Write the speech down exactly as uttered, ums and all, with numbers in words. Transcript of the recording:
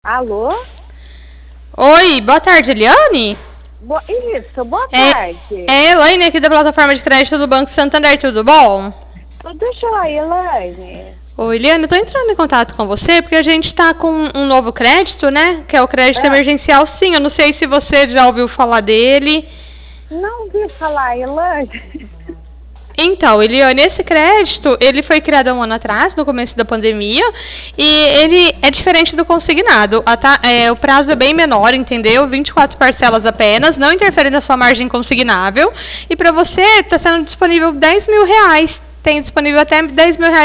Alô? Oi, boa tarde, Eliane? Bo- Isso, boa É, tarde. é a Elaine aqui da plataforma de crédito do Banco Santander, tudo bom? Tudo jóia, Elaine? Oi, Eliane, eu tô entrando em contato com você porque a gente tá com um novo crédito, né? Que é o crédito Ah, emergencial, sim. Eu não sei se você já ouviu falar dele. não ouvi falar, Elaine. Então, Eliane, esse crédito, ele foi criado há um ano atrás, no começo da pandemia, e ele é diferente do consignado. A ta- é, o prazo é bem menor, entendeu? vinte e quatro parcelas apenas, não interfere na sua margem consignável. E para você, está sendo disponível dez mil reais. Tem disponível até dez mil reais